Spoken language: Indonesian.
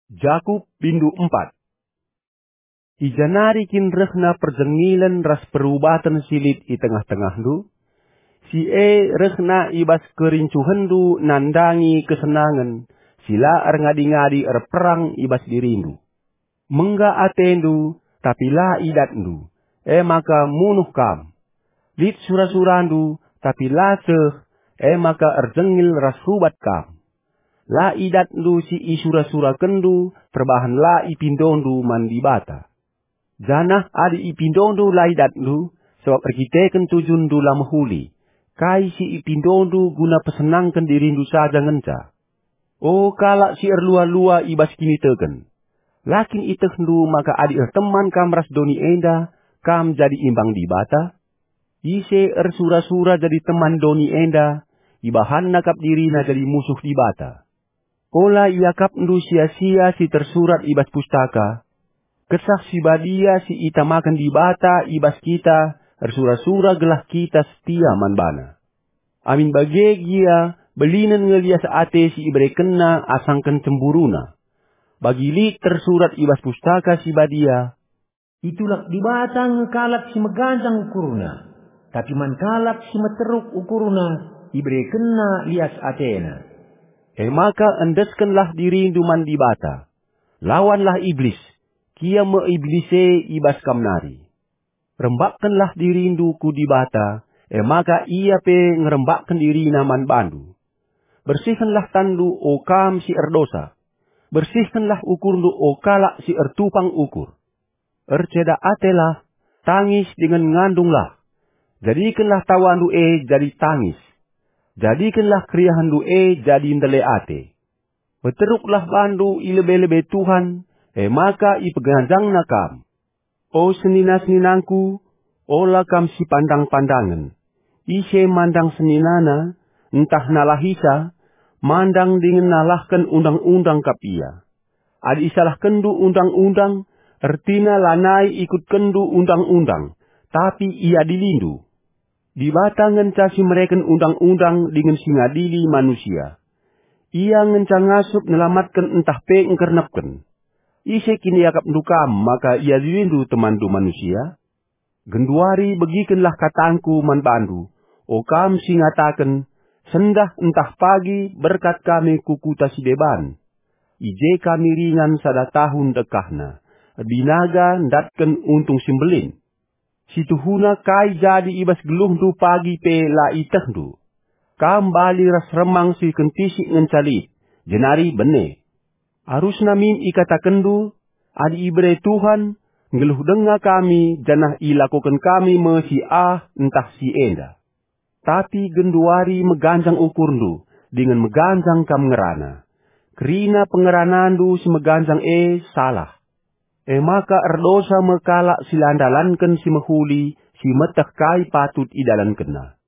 Jakub bindu 4. Ijanari kin rehna perjengilan ras perubatan silit i tengah-tengah du. Si rehna ibas kerincuhan du nandangi kesenangan. Sila ngadi-ngadi perang ibas dirindu. Mengga atendu tapi la idatndu. Maka munuh kam. Lit sura-surandu tapi la seh. Maka erjengil ras rubat kam. La idatndu si isura-sura kendu, perbahan la ipindondu mandi bata. Janah adi ipindondu la idatndu, sebab erkiteken tujundu la mahuli. Kai si ipindondu guna pesenangkan dirindu saja ngenca. Oh kalak si erlua-lua ibas kini teken. Lakin itekndu maka adi teman kam ras doni enda, kam jadi imbang di bata. Ise ersura-sura jadi teman doni enda, ibahan nakap dirina jadi musuh di bata. Ola iakap ndu sia-sia si tersurat ibas pustaka. Kesah si badia si ita makan di bata ibas kita, ersura-sura gelah kita setia manbana. Amin bagegia, belinen ngelias ate si ibre kena asangkan cemburuna. Bagili tersurat ibas pustaka si badia. Itulah di bata ngekalak si meganjang ukuruna. Tapi man kalak si meteruk ukuruna, ibre kena lias atena. Maka endeskanlah dirindu mandi bata. Lawanlah iblis. Kia meiblise ibas kamnari. Rembakkanlah dirinduku di bata. Maka ia pe ngerembakkan diri naman bandu. Bersihkanlah tandu o kam si erdosa. Bersihkanlah ukurdu o kalak si ertupang ukur. Erceda atelah. Tangis dengan ngandunglah. Jadikanlah tawandu jadi tangis. Jadikanlah kriahan du jadi ndele ate. Beteruklah bandu ilebe-lebe Tuhan, maka ipeganjang nakam. O senina-seninangku, ola kam si pandang-pandangan. Ise mandang seninana, entah nalahisa, mandang dengan nalahkan undang-undang kapia. Adi isalah kendu undang-undang, ertina lanai ikut kendu undang-undang, tapi ia dilindu. Di bata ngencasi mereka undang-undang dengan singadili manusia. Ia ngenca ngasup nelamatkan entah pe ngkernepken. Ise kini yakap ndukam maka ia dirindu temandu manusia. Genduari begikenlah katangku man bandu. O kam singataken, sendah entah pagi berkat kami kukuta si beban. Ije kami ringan sada tahun dekahna. Binaga ndatken untung simbelin. Situhuna kai jadi ibas geluh du pagi pe la iteh du. Kam bali ras remang si kentisi ngencalit. Jenari bene. Arus namin ikataken du. Adi ibre Tuhan. Ngeluh denga kami. Janah ilakukan kami mesi entah si enda. Tapi genduari meganjang ukur du. Dengan meganjang kam ngerana. Kerina pengeranaan du si meganjang salah. Maka erdosa mekalak silandalankan si mehuli, si metek kai patut idalan kena.